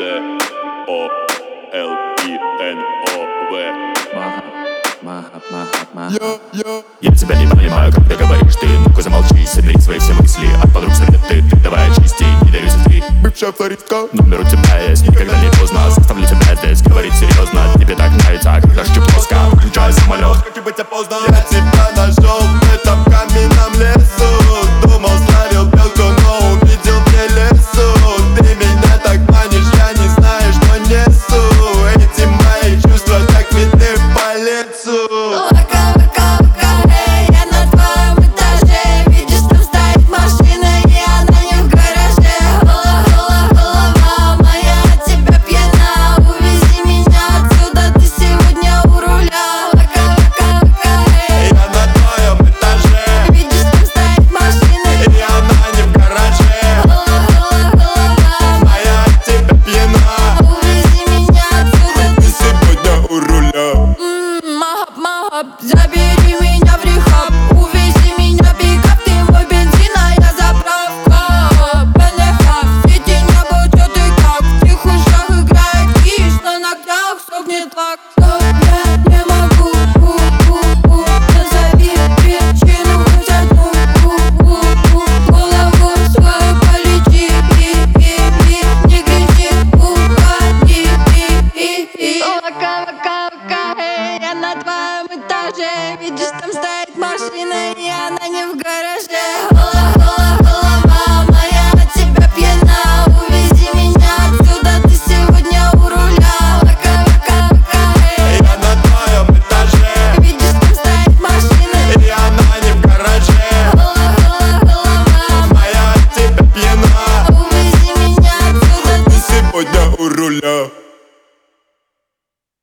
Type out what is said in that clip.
Я тебя не понимаю, когда говоришь ты. Ну-ка замолчи, собери свои все мысли. От подруг советы, ты давай очисти. Не дарю ты, бывшая флористка. номер у тебя есть, никогда не поздно. Заставлю тебя здесь говорить серьезно. Тебе так нравится, когда ждет плоско. Включай самолет, Как и быть поздно. Я тебя нашел в этом каменном лесу. Думал, славил белку, но увидел мне лесу. Ты меня так манишь, я не знаю, что несу. Эти мои чувства так видны по лицу. Забери меня в рехаб, увези меня пикап, ты мой бензин, а я заправка. Бенефак, сети небо, чё ты как? В тех ушах играет киш, на ногтях сохнет лак. Я не могу, назови причину, хоть одну, голову свою полечи, не кричи, уходи. Я на твоем этаже, видишь, там стоит машина, и она не в гараже.